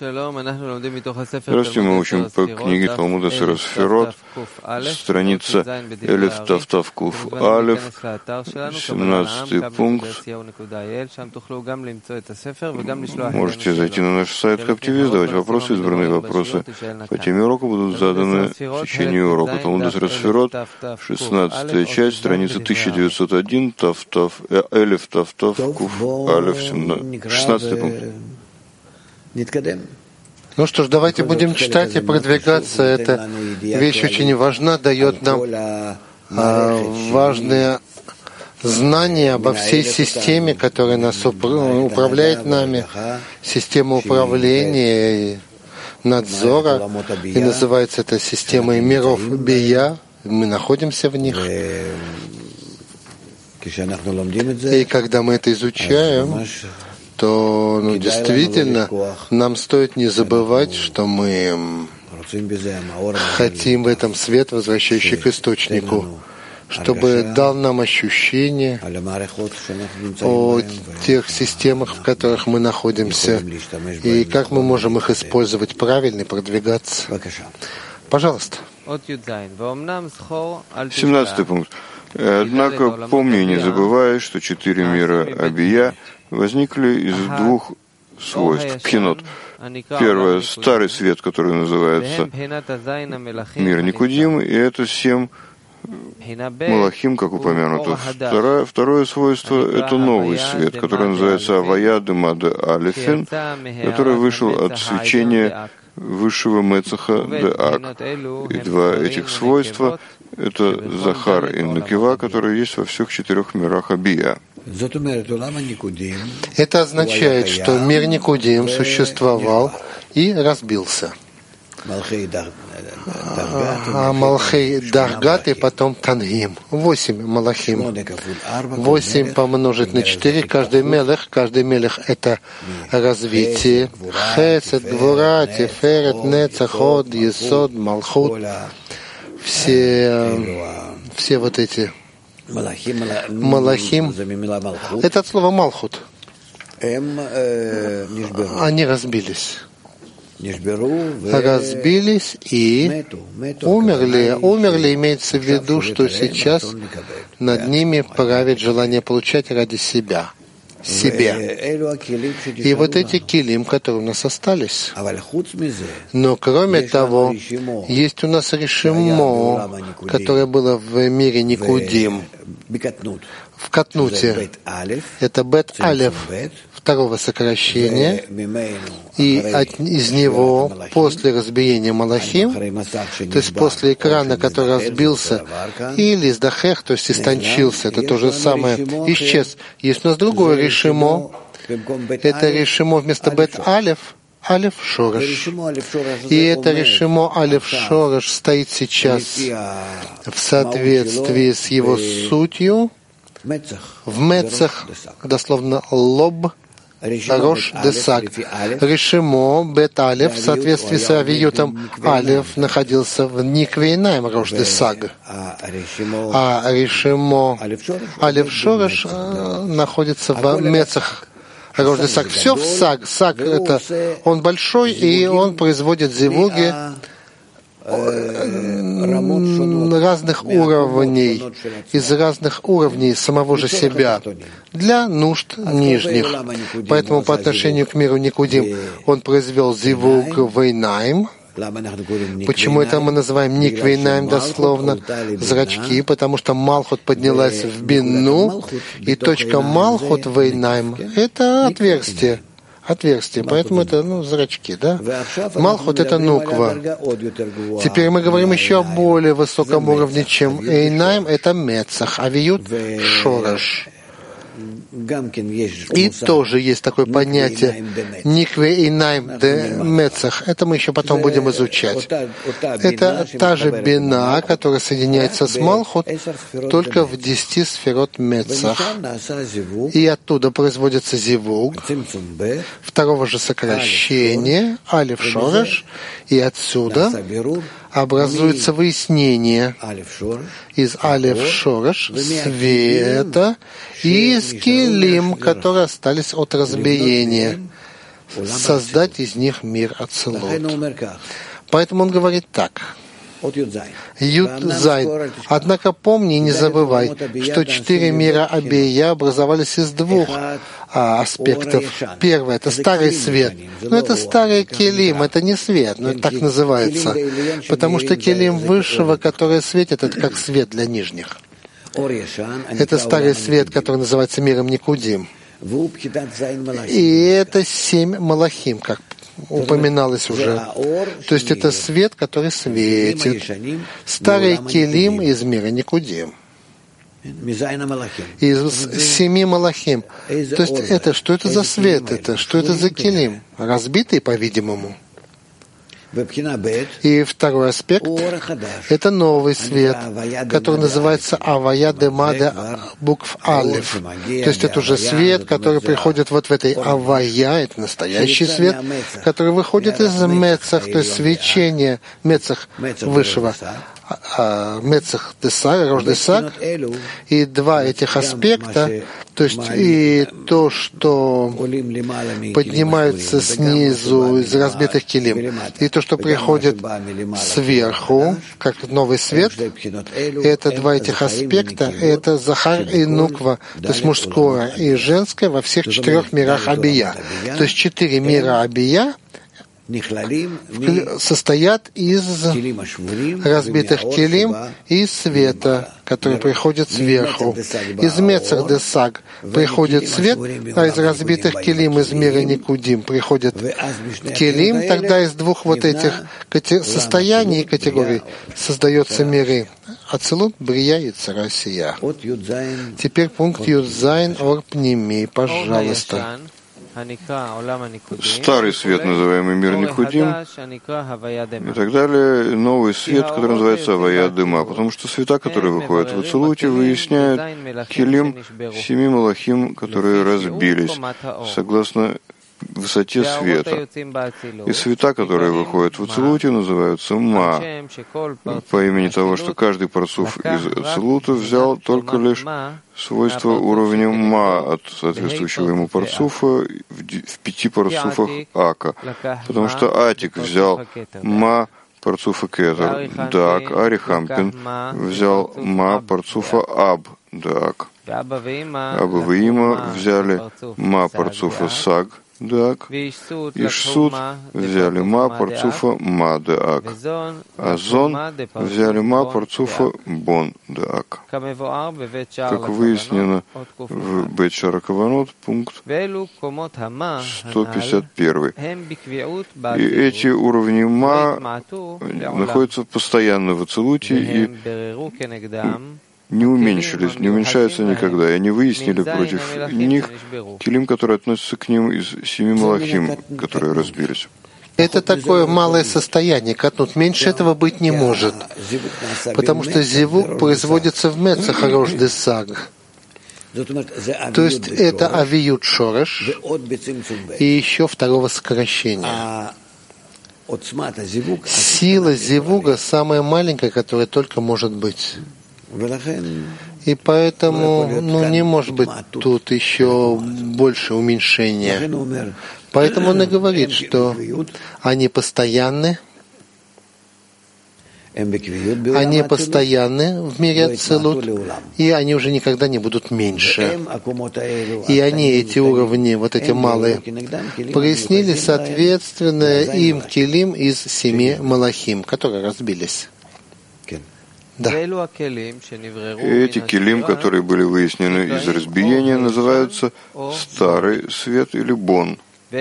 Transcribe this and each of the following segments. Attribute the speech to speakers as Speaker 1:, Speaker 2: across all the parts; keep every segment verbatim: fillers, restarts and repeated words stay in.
Speaker 1: Здравствуйте, мы учим по книге Талмуда Сефер Сферот, страница Элев Тав Тав Куф Алев, семнадцатый пункт. Можете зайти на наш сайт Хаптиви, задавать вопросы, избранные вопросы по теме урока будут заданы в течение урока. Талмуда Сефер Сферот, шестнадцатая часть, страница тысяча девятьсот один, Тав Тав, Элев Тав Тав Куф Алев, шестнадцатый пункт.
Speaker 2: Ну что ж, давайте будем читать и продвигаться. Эта вещь очень важна, дает нам а, важные знания обо всей системе, которая нас управляет нами, система управления и надзора, и называется это системой миров Бия. Мы находимся в них. И когда мы это изучаем, то ну, действительно нам стоит не забывать, что мы хотим в этом свет, возвращающий к источнику, чтобы дал нам ощущение о тех системах, в которых мы находимся, и как мы можем их использовать правильно и продвигаться. Пожалуйста.
Speaker 1: семнадцатый пункт. Однако помни и не забывай, что четыре мира Абия возникли из двух свойств. Пхинот. Первое — старый свет, который называется мир Никудим, и это семь Малахим, как упомянуто. Второе, второе свойство — это новый свет, который называется Авая Демаде Алефин, который вышел от свечения высшего Мецаха Деак. И два этих свойства — это Захар и Накива, которые есть во всех четырех мирах Абия.
Speaker 2: Это означает, что мир Никудим существовал и разбился. А Малхей Даргат и потом Тангим. Восемь Малахим. Восемь помножить на четыре. Каждый мелех, каждый мелех — это развитие. Хесед, Гвура, Тиферет, Нецах, Од, Есод, Малхут. Все, все вот эти Малахим, это от слова Малхут. Они разбились. Разбились и умерли. Умерли имеется в виду, что сейчас над ними правит желание получать ради себя. Себе. И вот эти килим, которые у нас остались. Но кроме того, есть у нас решимо, которое было в мире Никудим, в Катнуте. Это Бет Алеф, второго сокращения, и от, из него после разбиения Малахим, то есть после экрана, который разбился, или Издахех, то есть истончился, это то же самое, исчез. Есть у нас другое решимо, это решимо вместо Бет Алеф, Алеф Шореш. И это решимо Алеф Шореш стоит сейчас в соответствии с его сутью, в Мецах, дословно лоб, Рош Десаг. Решимо Бет Алеф в соответствии с авиютом Алеф находился в Никвейнаем Рош Десаг. А решимо Алеф Шореш находится в Мецах Рош Десаг. Все в Саг. Саг — это он большой, и он производит зивуги разных уровней, из разных уровней самого же себя для нужд нижних. Поэтому по отношению к миру Никудим он произвел зивуг вейнаим. Почему это мы называем никвейнаим дословно зрачки? Потому что Малхут поднялась в бину, и точка Малхут вейнаим — это отверстие. Отверстие, поэтому это ну, зрачки, да? Малхут — это нуква. Теперь мы говорим еще о более высоком уровне, чем Эйнаим, это Мецах, авиют Шореш. И тоже есть такое понятие Никве Эйнаим де Мецах. Это мы еще потом будем изучать. Это та же бина, которая соединяется с Малхут, только в десяти сферот Мецах. И оттуда производится зивуг, второго же сокращения, Алеф Шореш, и отсюда образуется выяснение из Алеф Шореш, света, и из килим, которые остались от разбиения. создать из них мир Ацилут. Поэтому он говорит так. Юд-Зайн. Однако помни и не забывай, что четыре мира Абия образовались из двух а, аспектов. Первый — это старый свет. Но это старый келим, это не свет, но это так называется. Потому что келим высшего, который светит, это как свет для нижних. Это старый свет, который называется миром Никудим. И это семь малахим, как упоминалось уже. То есть это свет, который светит. Старый келим из мира Никудим. Из семи малахим. То есть это, что это за свет? Это, что это за келим? Разбитый, по-видимому. И второй аспект — это новый свет, который называется Авая Демаде букв Алеф. То есть это уже свет, который приходит вот в этой Авая, это настоящий свет, который выходит из Мецах, то есть свечения Мецах высшего. Мецах Десаг, Рош Десаг, и два этих аспекта, то есть и то, что поднимается снизу из разбитых килим, и то, что приходит сверху, как новый свет, это два этих аспекта, это Захар и Нуква, то есть мужское и женское во всех четырех мирах Абия. То есть четыре мира Абия состоят из разбитых келим и света, который приходит сверху. Из Мецах Десаг приходит свет, а из разбитых келим из мира Никудим приходит келим. Тогда из двух вот этих состояний и категорий создаются миры Ацилут, Брия и Царасия. Теперь пункт Юд-Зайн Ор-Пними, пожалуйста.
Speaker 1: Старый свет, называемый мир Никудим, и так далее, новый свет, который называется Авая Дыма, потому что света, которые выходят в Ацилуте, выясняют келим семи малахим, которые разбились, согласно высоте света. И света, которые выходят в Ацилуте, называются Ма, по имени того, что каждый парцуф из Ацилута взял только лишь свойства уровня Ма от соответствующего ему парцуфа в пяти парцуфах Ака. Потому что Атик взял Ма парцуфа Кетер, Дак, Арихампин взял Ма парцуфа Аб, Дак. Аба Ваима взяли Ма парцуфа Саг, Дак, и Шсут взяли Ма парцуфа Ма Дак, а Зон взяли Ма парцуфа Бон Дак. Как выяснено в Бет Шара Каванот, пункт сто пятьдесят один. И эти уровни Ма находятся постоянно в Ацилуте и не уменьшились, не уменьшаются никогда, и они выяснили против них келим, которые относятся к ним из семи малахим, которые разбились.
Speaker 2: Это такое малое состояние, катнут. Меньше этого быть не может, потому что зивук производится в Мецах Рош Десаг. То есть это авиют шореш и еще второго сокращения. Сила зивуга самая маленькая, которая только может быть. И поэтому ну, не может быть тут еще больше уменьшения. Поэтому он и говорит, что они постоянны, они постоянны в мире Ацилут, и они уже никогда не будут меньше. И они, эти уровни, вот эти малые, прояснили соответственно им келим из семи малахим, которые разбились. Да.
Speaker 1: И эти келим, которые были выяснены из разбиения, называются старый свет или бон.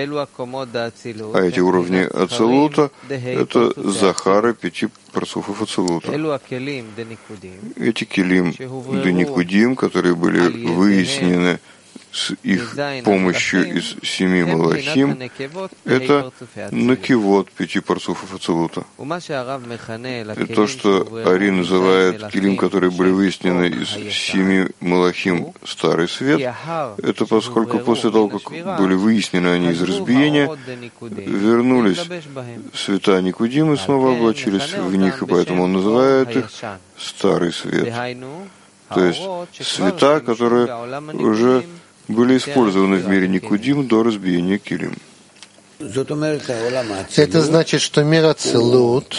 Speaker 1: А эти уровни Ацилута — это Захары пяти парцуфов Ацилута. Эти келим Деникудим, которые были выяснены с их помощью из семи малахим, это накивот пяти парцуфов Ацилута. И то, что Ари называет келим, которые были выяснены из семи малахим старый свет, это поскольку после того, как были выяснены они из разбиения, вернулись света Никудим и снова облачились в них, и поэтому он называет их старый свет. То есть света, которые уже были использованы в мире Никудим до разбиения келим.
Speaker 2: Это значит, что мир Ацилут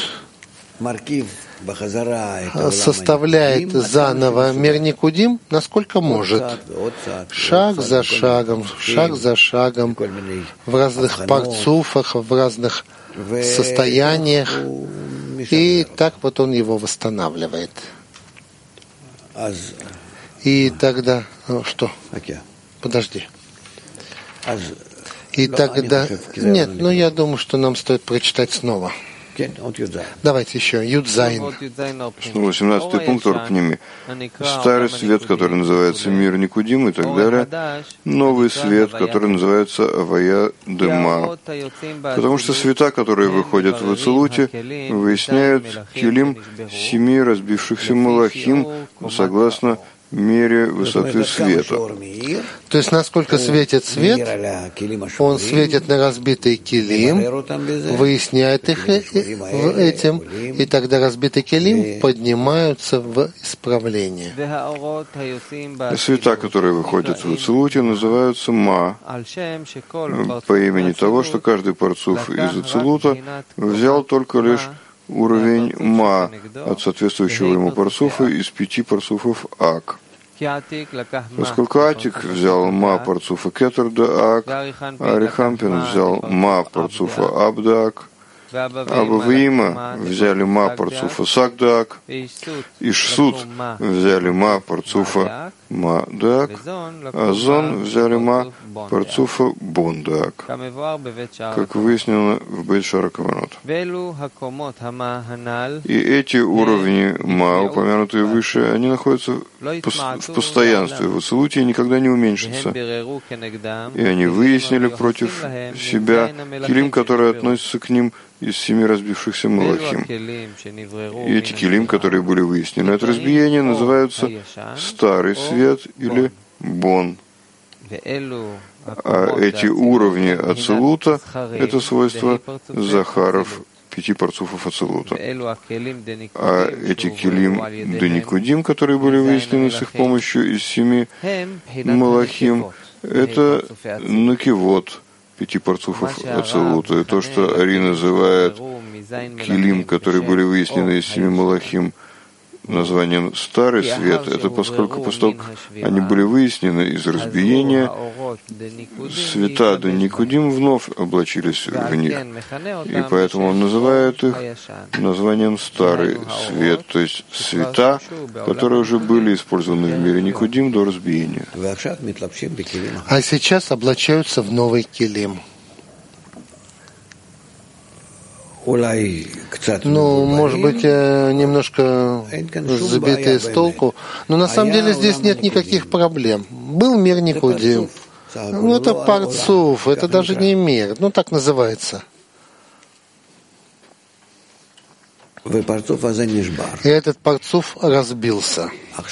Speaker 2: составляет заново мир Никудим, насколько может, шаг за шагом, шаг за шагом, в разных парцуфах, в разных состояниях, и так вот он его восстанавливает. И тогда... Что? Подожди. И тогда... Нет, ну я думаю, что нам стоит прочитать снова. Давайте еще. Юдзайн.
Speaker 1: восемнадцатый пункт Орпними. Старый свет, который называется мир Никудим и так далее. Новый свет, который называется Авая Дема. Потому что света, которые выходят в Ацилуте, выясняют килим семи разбившихся малахим согласно мере высоты света.
Speaker 2: То есть, насколько светит свет, он светит на разбитый килим, выясняет их этим, и тогда разбитый килим поднимаются в исправление.
Speaker 1: Света, которые выходят в Ацилуте, называются Ма, по имени того, что каждый парцуф из Ацилута взял только лишь уровень Ма от соответствующего ему парцуфа из пяти парцуфов Ак. Поскольку Атик взял Ма парцуфа Кетер да Ак, а Рихампин взял Ма парцуфа Аб да Ак, Абавиима взяли Ма парцуфа Сак да Ак, и Шсут взяли Ма парцуфа Ма да Ак, а Зон взяли Ма парцуфа Бон да Ак, как выяснено в Бейт Шара Каванот. И эти уровни Ма, упомянутые выше, они находятся в постоянстве в Ацилуте и никогда не уменьшатся. И они выяснили против себя килим, который относится к ним из семи разбившихся малахим. И эти килим, которые были выяснены от разбиения, называются старый свет или бон. А эти уровни Ацилута — это свойства Захаров, пяти парцуфов Ацилута. А эти килим Деникудим, которые были выяснены с их помощью из семи малахим, это накивот пяти парцуфов Ацилута. И то, что Ари называет килим, которые были выяснены из семи малахим, названием «старый свет», это поскольку после того, как они были выяснены из разбиения, света Деникудим вновь облачились в них. И поэтому он называет их названием «старый свет», то есть света, которые уже были использованы в мире Никудим до разбиения.
Speaker 2: А сейчас облачаются в новый килим. Ну, может быть, немножко сбитые с толку, но на самом деле здесь нет никаких проблем. Был мир Никудим. Ну, это парцуф, это даже не мир, ну, так называется. И этот парцуф разбился.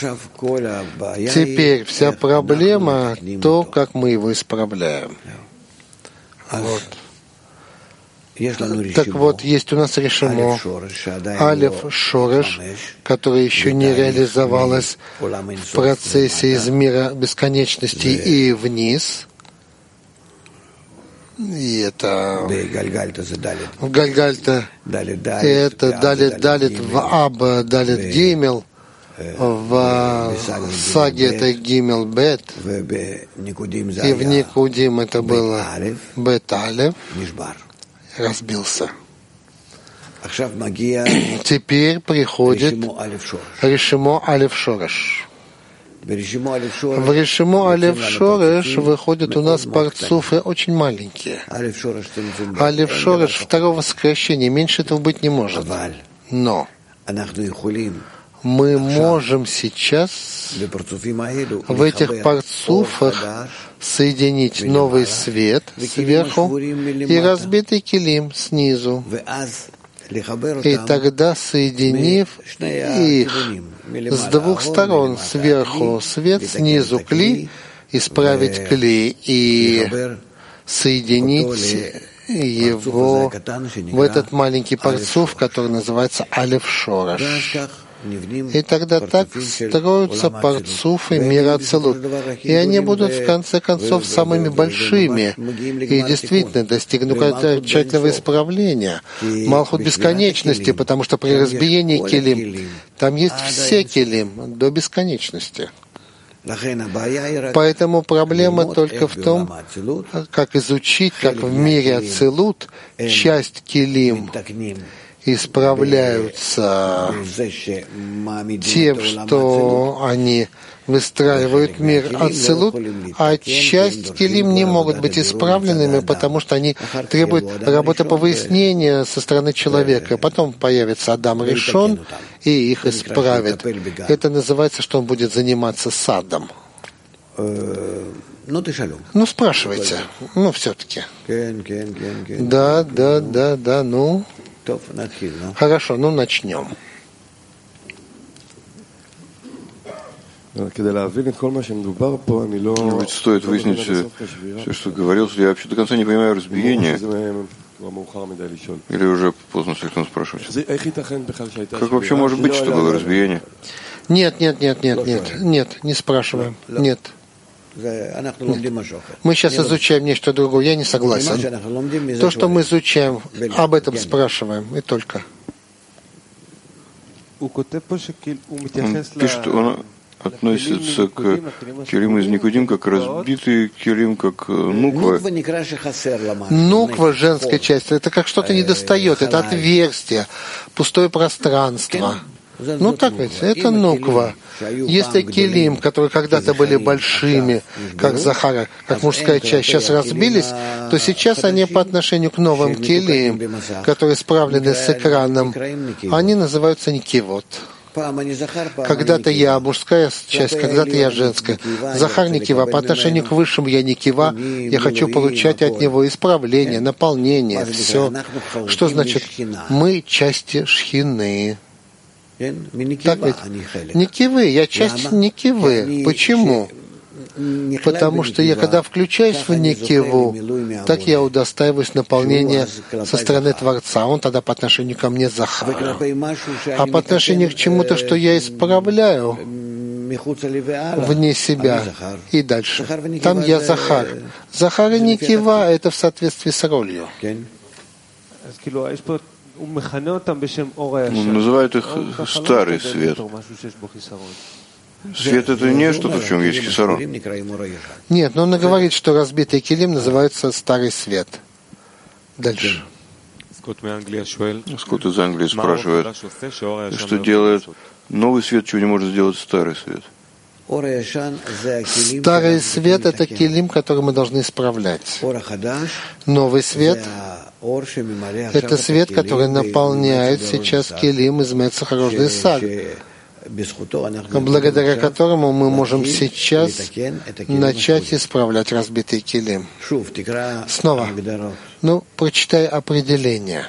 Speaker 2: Теперь вся проблема — то, как мы его исправляем. Вот. Так вот, есть у нас решимо, Алеф Шореш, которое еще не реализовалось в процессе из мира бесконечности и вниз. И это в Гальгальта, это Далит Далит в Аб, Далит Гимел, в Саге это Гимел Бет, и в Никудим это было Бет Алеф, разбился. Теперь приходит решимо Алеф Шореш. В решимо Алеф Шореш выходят у нас парцуфы очень маленькие. Алеф Шореш второго сокращения, меньше этого быть не может. Но мы можем сейчас в этих парцуфах соединить новый свет сверху и разбитый килим снизу. И тогда, соединив их с двух сторон, сверху свет, снизу кли, исправить кли и соединить его в этот маленький парцуф, который называется Алеф Шореш. И тогда так строятся парцуфы мира Ацилут. И они будут, в конце концов, самыми большими. И действительно достигнут окончательного исправления. Малхут бесконечности, потому что при разбиении килим там есть все килим до бесконечности. Поэтому проблема только в том, как изучить, как в мире Ацилут часть килим исправляются тем, что они выстраивают мир Ацилут, а часть килим не могут быть исправленными, потому что они требуют работы по выяснению со стороны человека. Потом появится Адам Ришон и их исправит. Это называется, что он будет заниматься садом. Ну, спрашивайте. Ну, все-таки. Да, да, да, да, ну. Хорошо, ну начнем.
Speaker 1: Ведь стоит выяснить все, что говорилось. Я вообще до конца не понимаю разбиения. Или уже поздно слишком спрашивать? Как вообще может быть, что было разбиение?
Speaker 2: Нет, нет, нет, нет, нет, нет, не спрашиваем. Нет. Нет. Мы сейчас изучаем нечто другое. Я не согласен. То, что мы изучаем, об этом спрашиваем, и только.
Speaker 1: Он пишет, он относится к килим из Никудим, как разбитый килим, как нуква.
Speaker 2: Нуква, женская часть, это как что-то недостает, это отверстие, пустое пространство. Ну так ведь, это нуква. Если килим, которые когда-то были большими, как Захара, как мужская часть, сейчас разбились, то сейчас они по отношению к новым килим, которые справлены с экраном, они называются никивот. Когда-то я мужская часть, когда-то я женская. Захар никива. По отношению к высшему я никива. Я хочу получать от него исправление, наполнение, все. Что значит? Мы части шхины. Так ведь? Никивы. Я часть никивы. Почему? Потому что я, когда включаюсь в никиву, так я удостаиваюсь наполнения со стороны Творца. Он тогда по отношению ко мне Захар. А по отношению к чему-то, что я исправляю вне себя и дальше. Там я Захар. Захар и никива — это в соответствии с ролью.
Speaker 1: Он называет их старый свет. Свет — это не что-то, в чем есть хисарон.
Speaker 2: Нет, но он говорит, что разбитый килим называется старый свет. Дальше.
Speaker 1: Скотт из Англии спрашивает, что делает новый свет, чего не может сделать старый свет.
Speaker 2: Старый свет — это килим, который мы должны исправлять. Новый свет — это свет, который наполняет сейчас килим из Мецахарожный сад, благодаря которому мы можем сейчас начать исправлять разбитый килим. Снова. Ну, прочитай определение.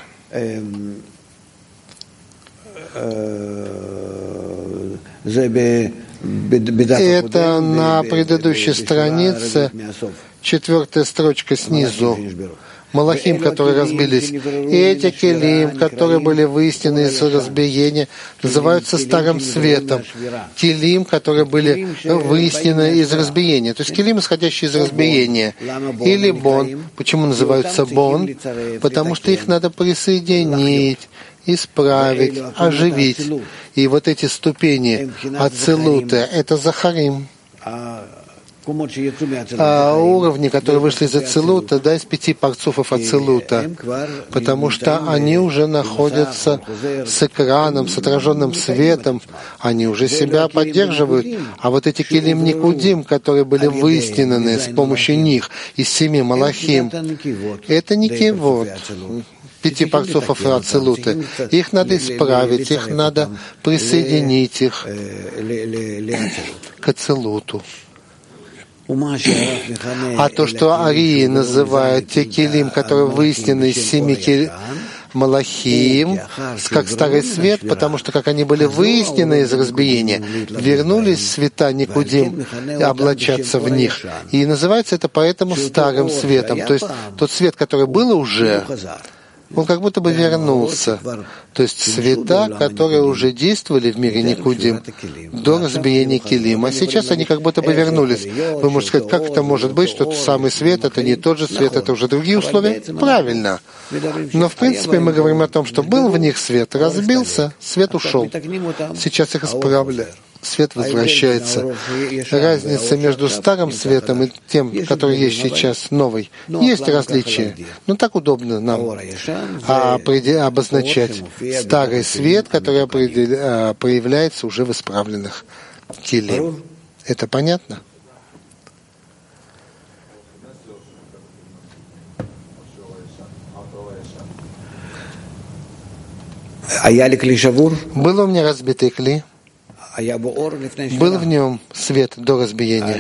Speaker 2: Это на предыдущей странице, четвертая строчка снизу. Малахим, которые разбились. И эти килим, которые были выяснены из разбиения, называются старым светом. Килим, которые были выяснены из разбиения. То есть килим, исходящие из разбиения. Или бон. Почему называются бон? Потому что их надо присоединить, исправить, оживить. И вот эти ступени ацилута — это захарим. А уровни, которые вышли из ацилута, да, из пяти парцуфов ацилута, потому что они уже находятся с экраном, с отраженным светом, они уже себя поддерживают. А вот эти килим никудим, которые были выяснены с помощью них из семи малахим, это никивот. Пяти парцуфов ацилута. Их надо исправить, их надо присоединить их к ацилуту. А то, что арии называют те килим, которые выяснены из семи килим, малахим, как старый свет, потому что, как они были выяснены из разбиения, вернулись света никудим облачаться в них. И называется это поэтому старым светом. То есть тот свет, который был уже, он как будто бы вернулся. То есть света, которые уже действовали в мире Никудим до разбиения килим, а сейчас они как будто бы вернулись. Вы можете сказать, как это может быть, что тот самый свет, это не тот же свет, это уже другие условия? Правильно. Но в принципе мы говорим о том, что был в них свет, разбился, свет ушел. Сейчас их исправляют. Свет возвращается. Разница между старым светом и тем, который есть сейчас, новый, есть различия. Но так удобно нам а обозначать старый свет, который проявляется уже в исправленных килим. Это понятно? Был у меня разбитый кли. Был в нем свет до разбиения,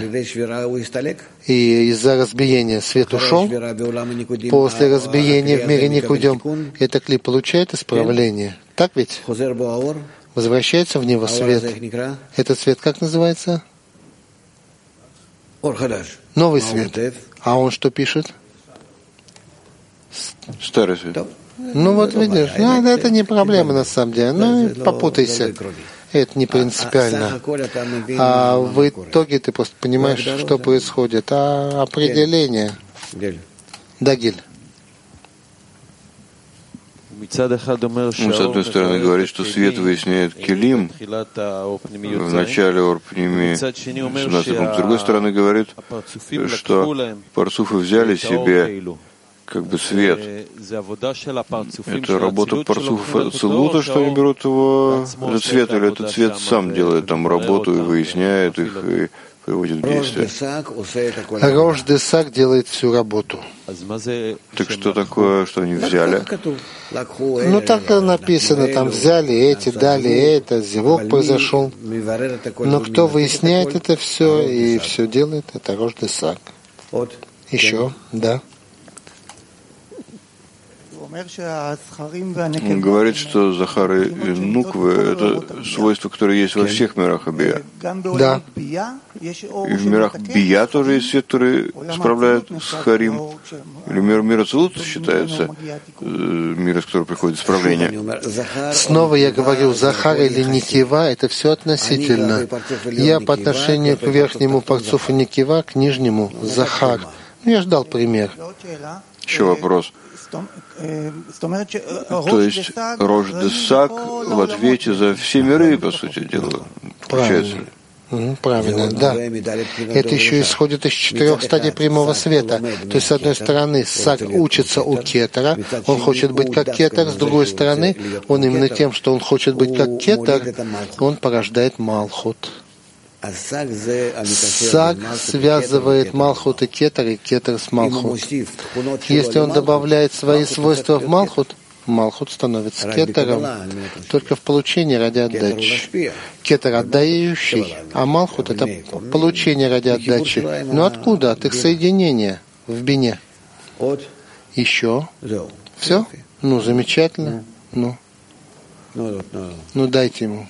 Speaker 2: и из-за разбиения свет ушел. После разбиения в мире Никудим это кли получает исправление. Так ведь? Возвращается в него свет. Этот свет как называется? Новый свет. А он что пишет?
Speaker 1: Старый свет.
Speaker 2: Ну вот видишь, ну, это не проблема на самом деле. Ну, попутайся. Это не принципиально. А в итоге ты просто понимаешь, что происходит. А определение. Да, Гиль.
Speaker 1: Он, с одной стороны, говорит, что свет выясняет килим в начале Орпними семнадцатый пункт. С другой стороны, говорит, что парцуфы взяли себе как бы свет. Это работа парцуфов Цилута, что они берут его, этот свет, или этот свет сам делает там работу и выясняет их, и приводит в действие.
Speaker 2: Рош Десак делает всю работу.
Speaker 1: Так что такое, что они взяли?
Speaker 2: Ну, так написано, там взяли эти, дали это, зевок произошел. Но кто выясняет это все и все делает, это Рош Десак. Еще, да.
Speaker 1: Он говорит, что Захар и Нуквы — это свойства, которые есть во всех мирах Абия.
Speaker 2: Да.
Speaker 1: И в мирах Бия тоже есть свет, который справляет с Харим. Или мир мира Цилут считается мир, из которого приходит исправление.
Speaker 2: Снова я говорю, Захар или Никива — это все относительно. Я по отношению к верхнему парцуфу Никива, к нижнему Захар. Ну, я ждал пример.
Speaker 1: Еще вопрос. То есть Рош Десак в ответе за все миры, по сути дела, получается.
Speaker 2: Правильно, правильно, да. Это еще исходит из четырех стадий прямого света. То есть, с одной стороны, Сак учится у Кетера, он хочет быть как Кетер, с другой стороны, он именно тем, что он хочет быть как Кетер, он порождает Малхут. Сак связывает Малхут и Кетер, и Кетер с Малхут. Если он добавляет свои свойства в Малхут, Малхут становится Кетером, только в получении ради отдачи. Кетер отдающий, а Малхут — это получение ради отдачи. Но откуда? От их соединения в бине. Еще? Все? Ну, замечательно. Ну, ну дайте ему.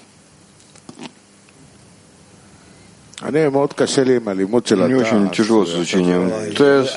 Speaker 1: Мне очень тяжело с изучением ТЭС.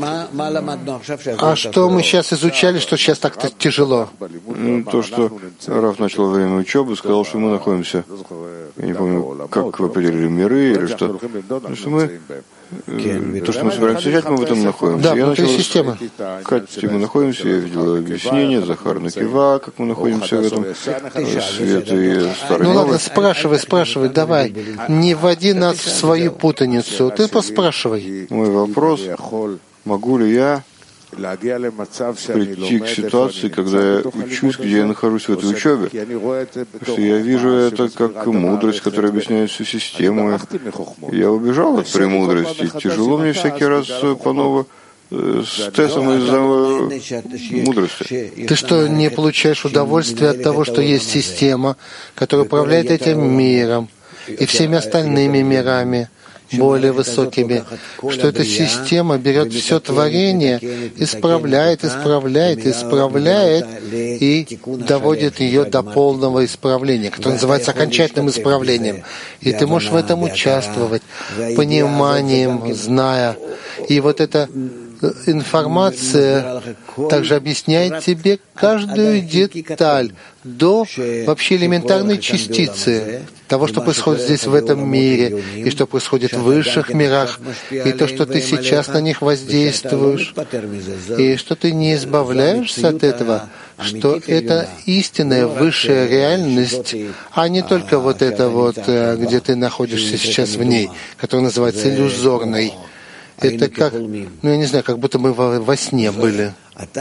Speaker 2: А что мы сейчас изучали, что сейчас так-то тяжело?
Speaker 1: Ну, то, что Раф начал во время учебы, сказал, что мы находимся, я не помню, как вы определили миры или что, что мы, то, что мы собираемся изучать, мы в этом находимся.
Speaker 2: Да,
Speaker 1: я
Speaker 2: внутри
Speaker 1: начал
Speaker 2: системы.
Speaker 1: Искать, где мы находимся, я видел объяснение, Захар Накива, как мы находимся в этом свете и старый.
Speaker 2: Ну ладно, спрашивай, спрашивай, давай. Не вводи нас в свою путаницу. Ты поспрашивай.
Speaker 1: Мой вопрос: могу ли я прийти к ситуации, когда я учусь, где я нахожусь в этой учебе, что я вижу это как мудрость, которая объясняет всю систему. Я убежал от премудрости. Тяжело мне всякий раз по-новому с Тесом из-за мудрости.
Speaker 2: Ты что, не получаешь удовольствия от того, что есть система, которая управляет этим миром и всеми остальными мирами, более высокими, что эта система берет все творение, исправляет, исправляет, исправляет и доводит ее до полного исправления, которое называется окончательным исправлением. И ты можешь в этом участвовать, пониманием, зная. И вот это информация также объясняет тебе каждую деталь до вообще элементарной частицы того, что происходит здесь, в этом мире, и что происходит в высших мирах, и то, что ты сейчас на них воздействуешь, и что ты не избавляешься от этого, что это истинная высшая реальность, а не только вот это вот, где ты находишься сейчас в ней, которая называется иллюзорной. Это как, ну я не знаю, как будто мы во, во сне были.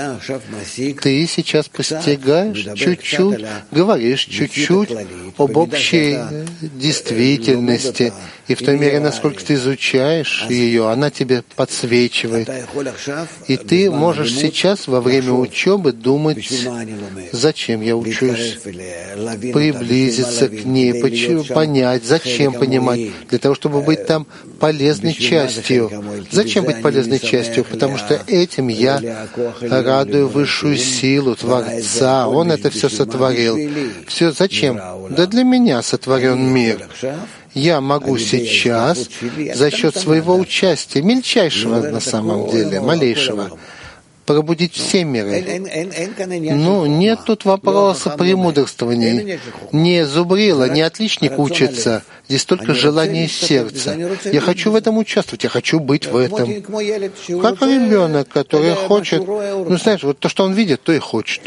Speaker 2: Ты сейчас постигаешь чуть-чуть, говоришь чуть-чуть об общей действительности. И в той мере, насколько ты изучаешь ее, она тебе подсвечивает. И ты можешь сейчас во время учебы думать, зачем я учусь, приблизиться к ней, понять, зачем понимать, для того, чтобы быть там полезной частью. Зачем быть полезной частью? Потому что этим я радую высшую силу Творца. Он это все сотворил. Все зачем? Да для меня сотворен мир. Я могу сейчас за счет своего участия, мельчайшего на самом деле, малейшего, пробудить все миры. Ну, нет тут вопроса премудрствований. Не зубрила, не отличник учится. Здесь только желание сердца. Я хочу в этом участвовать, я хочу быть в этом. Как ребенок, который хочет, ну, знаешь, вот то, что он видит, то и хочет.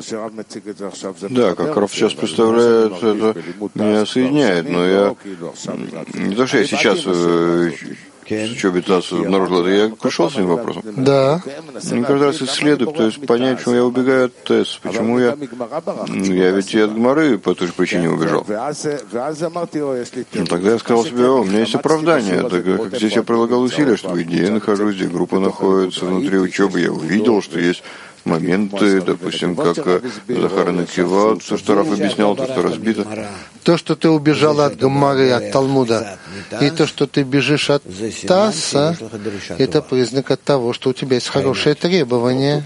Speaker 1: Да, как Раф сейчас представляет, это меня соединяет, но я не то, что я сейчас с учебой ТАСС обнаружил это, я пришел с этим вопросом.
Speaker 2: Да.
Speaker 1: Мне каждый раз исследую, то есть понять, почему я убегаю от ТЭС, почему я... Я ведь и от Гмары по той же причине убежал. Ну, тогда я сказал себе, о, у меня есть оправдание. Так как здесь я прилагал усилия, что где я нахожусь, где группа находится внутри учебы, я увидел, что есть моменты, допустим, как Захар Накива, то, что Раф объяснял, то, что разбито.
Speaker 2: То, что ты убежал от Гмары, от Талмуда, и то, что ты бежишь от ТАССа, это признак от того, что у тебя есть хорошее требование.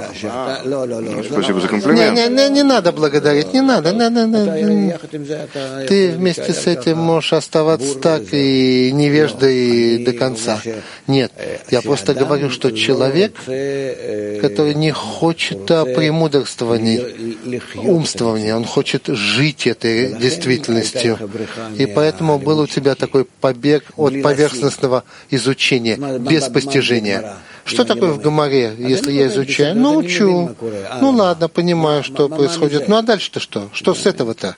Speaker 1: Спасибо за комплимент.
Speaker 2: Не, не, не, не надо благодарить, не надо. Не, не, не. Ты вместе с этим можешь оставаться так и невеждой до конца. Нет, я просто говорю, что человек, который не хочет премудрствований, умствования, он хочет жить этой действительностью. И поэтому был у тебя такой побег от поверхностного изучения, без постижения. Что такое в Гмаре, если я изучаю? Ну, учу. Ну, ладно, понимаю, что происходит. Ну, а дальше-то что? Что с этого-то?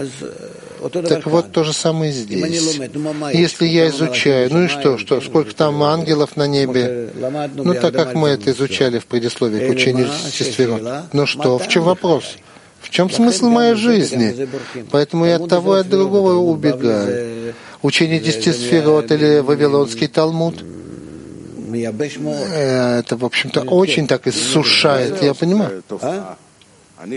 Speaker 2: Так вот, то же самое здесь. Если я изучаю, ну и что, что, сколько там ангелов на небе? Ну, так как мы это изучали в предисловии к учению Сесфирот. Ну что, в чем вопрос? В чем смысл моей жизни? Поэтому я от того и от другого убегаю. Учение десяти сферот или Вавилонский Талмуд. Это, в общем-то, очень так иссушает, я понимаю.
Speaker 1: Я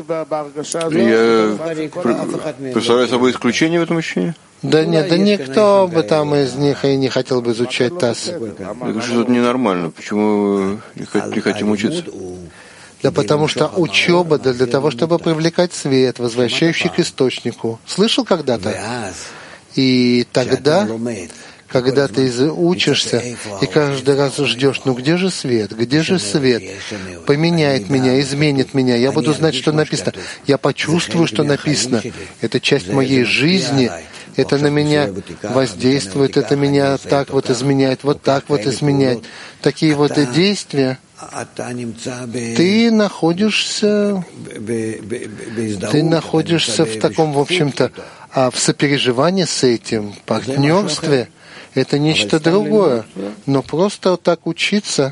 Speaker 1: представляю собой исключение в этом учении?
Speaker 2: Да нет, да никто бы там из них и не хотел бы изучать ТАСС.
Speaker 1: Это что-то ненормально. Почему не хотим учиться?
Speaker 2: Да потому что учеба да для того, чтобы привлекать свет, возвращающий к источнику. Слышал когда-то? И тогда, когда ты учишься и каждый раз ждешь, ну где же свет, где же свет, поменяет меня, изменит меня, я буду знать, что написано, я почувствую, что написано, это часть моей жизни, это на меня воздействует, это меня так вот изменяет, вот так вот изменяет. Такие вот действия. Ты находишься, ты находишься в таком, в общем-то, в сопереживании с этим, партнерстве. Это нечто другое. Но просто вот так учиться.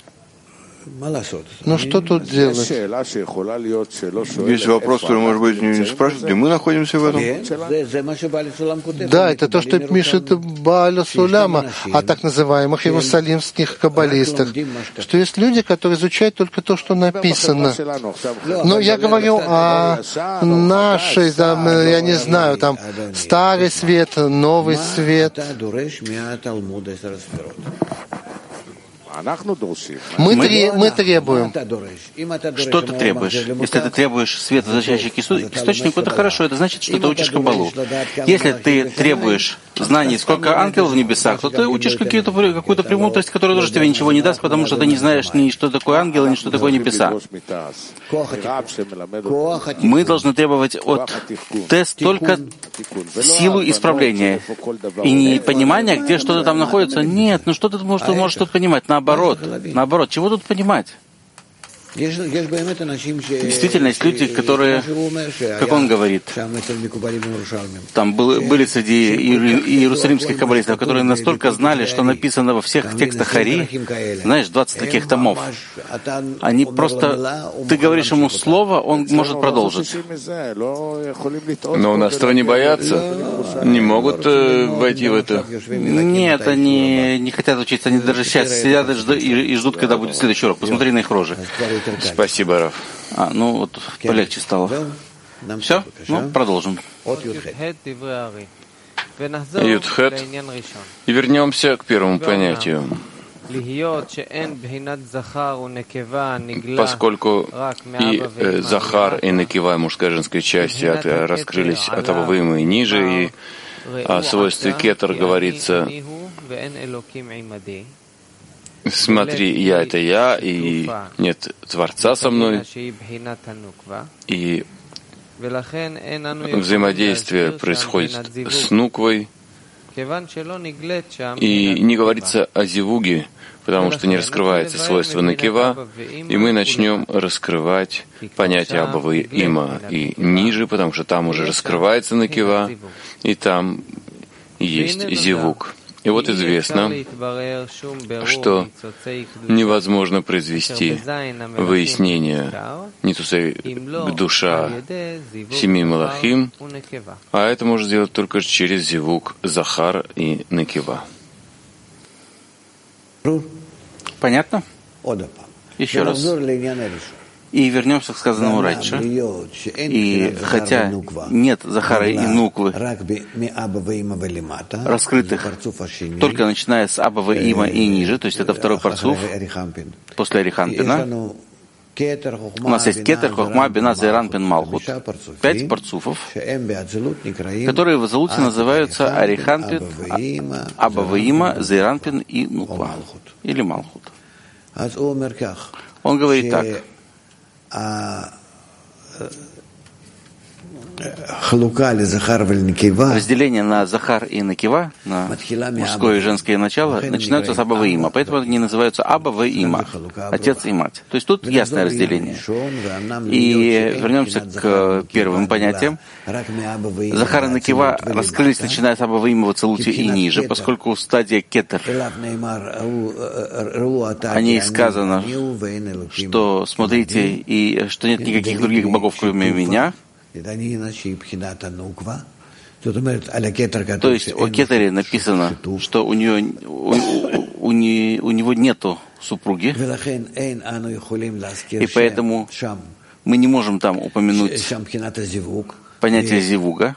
Speaker 2: Ну что тут делать?
Speaker 1: Есть вопрос, который, может быть, не спрашивают, где мы находимся в этом?
Speaker 2: Да, это то, что пишет Бааля Суляма о так называемых иерусалимских каббалистах, что есть люди, которые изучают только то, что написано. Но я говорю о нашей, там, я не знаю, там старый свет, новый свет. Мы, мы, мы требуем.
Speaker 3: Что ты требуешь? Если ты требуешь света, возвращающий к источнику, это хорошо, это значит, что ты учишь Каббалу. Если ты требуешь знаний, сколько ангелов в небесах, то ты учишь какую-то, какую-то премудрость, которая тоже тебе ничего не даст, потому что ты не знаешь ни что такое ангел, ни что такое небеса. Мы должны требовать от тест только силу исправления. И не понимание, где что-то там находится. Нет, ну что ты можешь, ты можешь тут понимать? Наоборот, наоборот, чего тут понимать? Действительно, есть люди, которые, как он говорит, там был, были среди иерусалимских каббалистов, которые настолько знали, что написано во всех текстах Хари, знаешь, двадцать таких томов. Они просто, ты говоришь ему слово, он может продолжить.
Speaker 1: Но у нас этого не боятся, не могут э, войти в это.
Speaker 3: Нет, они не хотят учиться, они даже сейчас сидят и ждут, и ждут, когда будет следующий урок. Посмотри на их рожи.
Speaker 1: Спасибо, Раф.
Speaker 3: А, ну вот полегче стало. Все? Ну, продолжим.
Speaker 1: Ютхет. И вернемся к первому понятию. Поскольку и э, Захар, и Некива, мужская и женская части, от, раскрылись от Ававима и ниже, и о свойстве кетер говорится: смотри, я — это я, и нет Творца со мной, и взаимодействие происходит с Нуквой, и не говорится о Зивуге, потому что не раскрывается свойство Некива, и мы начнем раскрывать понятие Абава Има и ниже, потому что там уже раскрывается Некива, и там есть Зивуг. И вот известно, что невозможно произвести выяснение Нитусей душа семи Малахим, а это можно сделать только через Зивуг Захар и Некива.
Speaker 3: Понятно? Еще раз. И вернемся к сказанному раньше. И хотя нет Захара и Нуквы, раскрытых только начиная с Абава Има и ниже, то есть это второй парцуф после Ариханпина, у нас есть Кетер, Хохма, Бина, Зейранпин, Малхут. Пять парцуфов, которые в Азалуте называются Ариханпин, Абава Има, Зейранпин и Нуква. Или Малхут. Он говорит так. Разделение на Захар и Некива, на мужское и женское начало, начинаются с Абава Има. Поэтому они называются Абава Има, отец и мать. То есть тут ясное разделение. И вернемся к первым понятиям. Захар и Некива раскрылись, начиная с Абава Има в Ацилуте и ниже, поскольку стадия Кетер, о ней сказано, что смотрите, и что нет никаких других богов, кроме меня. То есть о Кетере написано, что у, нее, у, у, не, у него нету супруги, и поэтому мы не можем там упомянуть понятие зивуга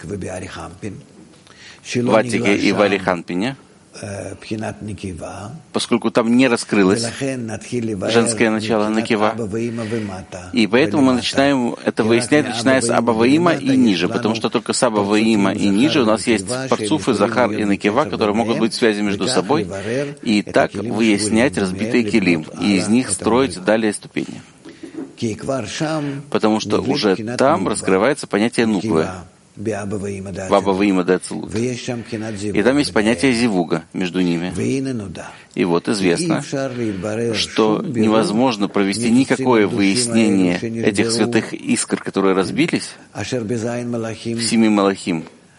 Speaker 3: в Атике и в Ариханпине, поскольку там не раскрылось женское начало Некива. И поэтому мы начинаем это выяснять, начиная с Абава Има и ниже, потому что только с Абава Има и ниже у нас есть парцуфы, Захар и Некива, которые могут быть в связи между собой, и так выяснять разбитые килим, и из них строить далее ступени. Потому что уже там раскрывается понятие Нуквы, в Абава Има де Ацилут. И там есть понятие зивуга между ними. И вот известно, что невозможно провести никакое выяснение этих святых искр, которые разбились в семи Малахим,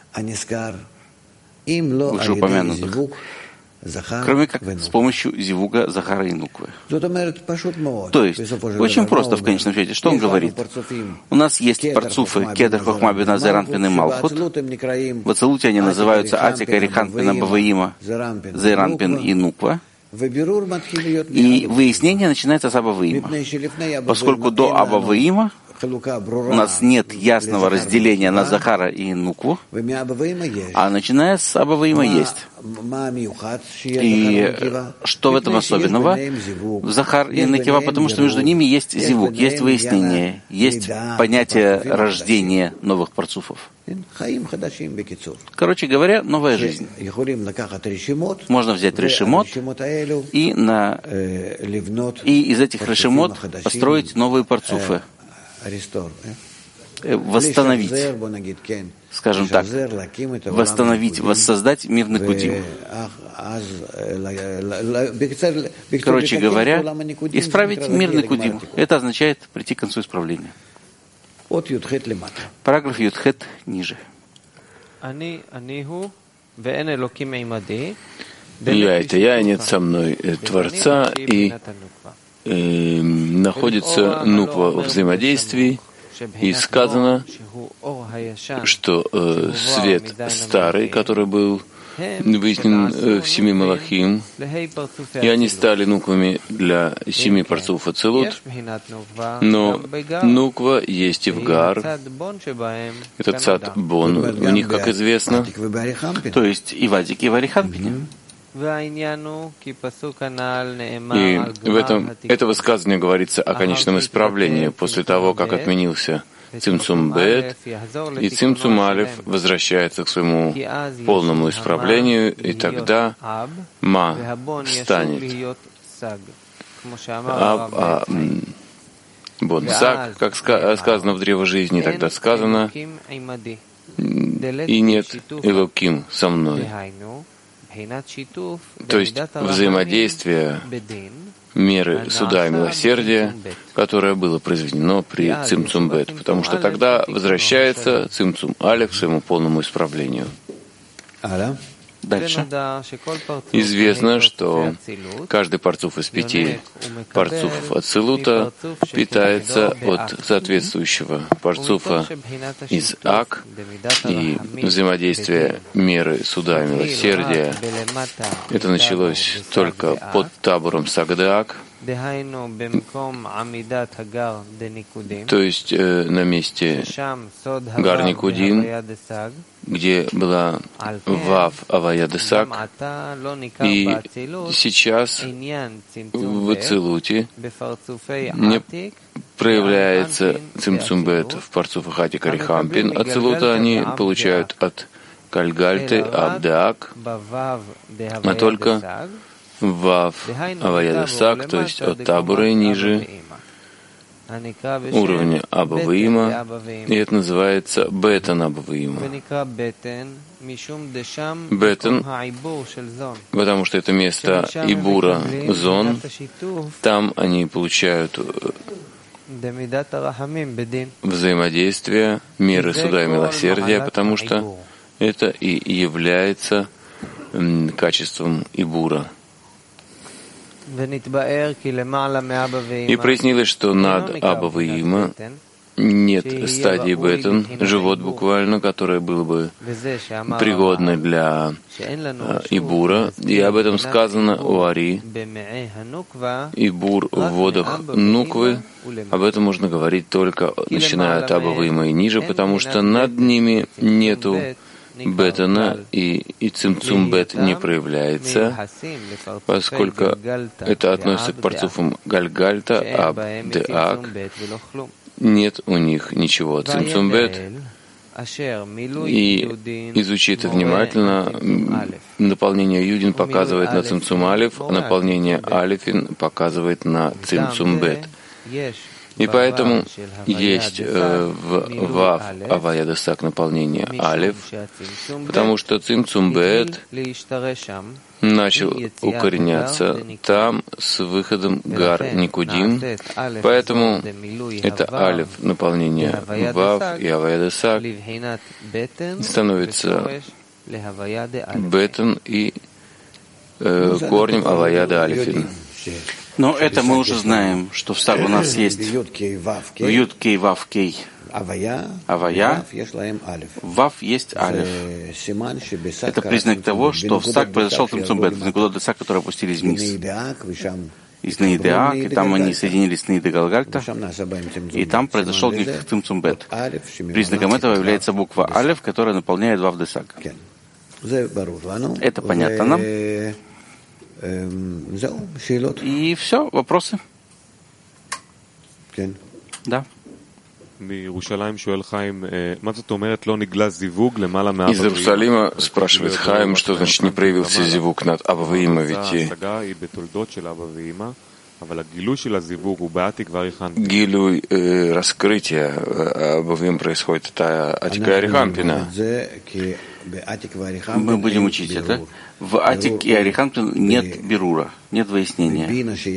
Speaker 3: вышеупомянутых, кроме как с помощью зивуга Захара и Нуквы. То есть, очень просто в конечном счете. Что он говорит? У нас есть парцуфы Кетер, Хохма, Бина, Зейранпин и Малхут. В Ацилуте они называются Атика, Ариханпин, Абава Има, Зейранпин и Нуква. И выяснение начинается с Абава Има, поскольку до Абава Има у нас нет ясного разделения на Захара и Нукву, а начиная с Абаваима есть. И что в этом особенного в Захар и Некива? Потому что между ними есть зивук, есть выяснение, есть понятие рождения новых парцуфов. Короче говоря, новая жизнь. Можно взять решимот и, на, и из этих решимот построить новые парцуфы. Восстановить, скажем так, восстановить, воссоздать мир Никудим. Короче говоря, исправить мир Никудим. Это означает прийти к концу исправления. Параграф Ютхет ниже.
Speaker 4: Я это я, нет со мной Творца, и э, находится Нуква во взаимодействии, и сказано, что э, свет старый, который был выяснен э, в семи Малахим, и они стали нуквами для семи парцуф Ацилут, но нуква есть и в Гар, это цад Бон, у них, как известно,
Speaker 3: то есть и в Адике, и в Ариханпине.
Speaker 4: И
Speaker 2: в этом это высказывание говорится о конечном исправлении после того, как отменился Цимцум Бет, и Цимцум Алеф возвращается к своему полному исправлению, и тогда Ма станет Аб, а, Бон Сак, как сказано в Древо Жизни, тогда сказано, и нет Элоким со мной. То есть взаимодействие меры суда и милосердия, которое было произведено при Цимцум Бет, потому что тогда возвращается Цимцум Алеф к своему полному исправлению.
Speaker 3: Дальше.
Speaker 2: Известно, что каждый парцуф из пяти парцуфов Ацилута питается от соответствующего парцуфа из Ак, и взаимодействие меры суда и милосердия это началось только под табором Сагдак, то есть э, на месте Гар Никудим, где была Вав Аваядесак, и сейчас в Ацилуте не проявляется Цимцум Бет в парцуфах Атик Арихампин. Ацилута они получают от Кальгальты Абдеак, а только Вав Аваядесак, то есть от табора и ниже уровня Абаваима, и это называется Бетен Абаваима. Бетен, потому что это место Ибура Зон, там они получают взаимодействие меры суда и милосердия, потому что это и является качеством Ибура. И прояснилось, что над Абаваима нет стадии Бетен, живот буквально, которое было бы пригодно для э, Ибура. И об этом сказано у Ари. Ибур в водах Нуквы. Об этом можно говорить только начиная от Абаваима и ниже, потому что над ними нету Бетана, и, и Цимцум Бет не проявляется, поскольку это относится к парцуфам Гальгальта, Аб, Деак. Нет у них ничего Цимцум Бет. И изучи это внимательно. Наполнение Юдин показывает на Цимцум Алеф, а наполнение Алефин показывает на Цимцум Бет. И поэтому есть э, в Вав Аваядесак наполнение Алеф, потому что Цимцум Бет начал укореняться там с выходом Гар Никудим, поэтому это Алеф наполнение Вав и Аваядесак становится Бетен и э, корнем Аваяда Алефин.
Speaker 3: Но это мы уже знаем, что в Саг у нас есть в Юд-Кей, Вав-Кей Авая, Вав есть Алеф. Это признак того, что в Саг произошел Цимцум Бет, в Некудот Саг, которые опустились вниз. из Нейдеа, и там они соединились с Нейде Галгальта, и там произошел у них Цимцум Бет. Признаком этого является буква Алеф, которая наполняет Вав Десаг. Это понятно нам. И все, вопросы? Да.
Speaker 4: Из Иерусалима спрашивает Хаим, что значит не проявился зивук над Абба Вима, ведь гилюй э, раскрытие Абба Вима происходит, это Атика и Арихампина.
Speaker 3: Мы будем учить это. В Атик и Арихампин нет бирура, нет выяснения.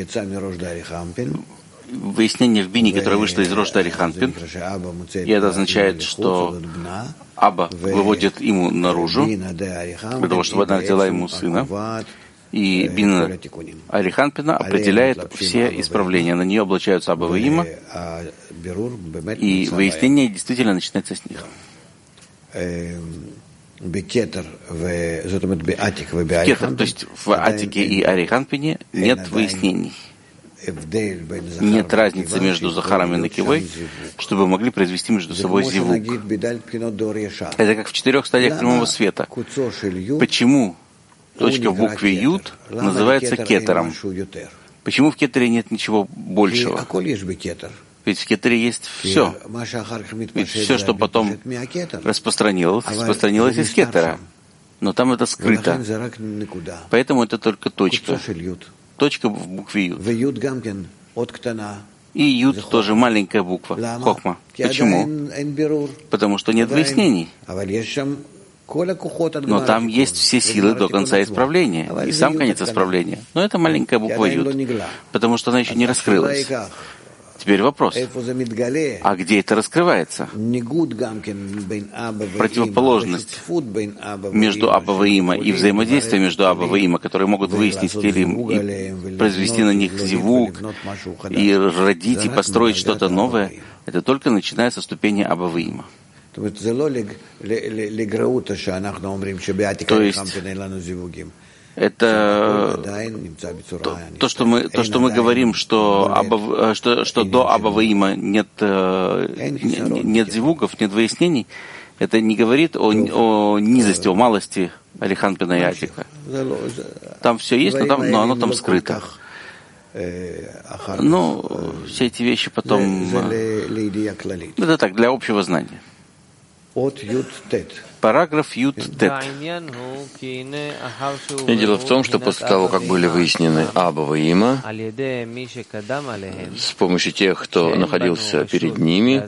Speaker 3: Выяснение в бине, которое вышло из Рош Дариханпин, и это означает, что Аба выводит ему наружу, для того, чтобы она родила ему сына, и бина Ариханпина определяет все исправления. На нее облачаются Аба и Има, и выяснение действительно начинается с них. Кетер, то есть в Атике и Ариханпине нет выяснений. Нет разницы между Захаром и Накивой, чтобы могли произвести между собой зивук. Это как в четырех стадиях прямого света. Почему точка в букве Юд называется кетером? Почему в кетере нет ничего большего? Ведь в кетере есть все. Ведь все, что потом распространилось, распространилось из кетера. Но там это скрыто. Поэтому это только точка. Точка в букве Юд. И Юд тоже маленькая буква, Хохма. Почему? Потому что нет выяснений. Но там есть все силы до конца исправления, и сам конец исправления. Но это маленькая буква Юд, потому что она еще не раскрылась. Теперь вопрос, а где это раскрывается? Противоположность между Абба и Има и взаимодействие между Абба и Има, которые могут выяснить Келим и произвести на них зивук, и родить, и построить что-то новое, это только начиная со ступени Абба и Има. То есть это то, то, что мы, то, что мы говорим, что, Абба, что, что до Абба и Има нет, нет зивуков, нет выяснений, это не говорит о, о низости, о малости Ариханпина и Атика. Там все есть, но, там, но оно там скрыто. Но все эти вещи потом... Это так, для общего знания. Параграф Ют Тет.
Speaker 4: И дело в том, что после того, как были выяснены Абба и Има, с помощью тех, кто находился перед ними,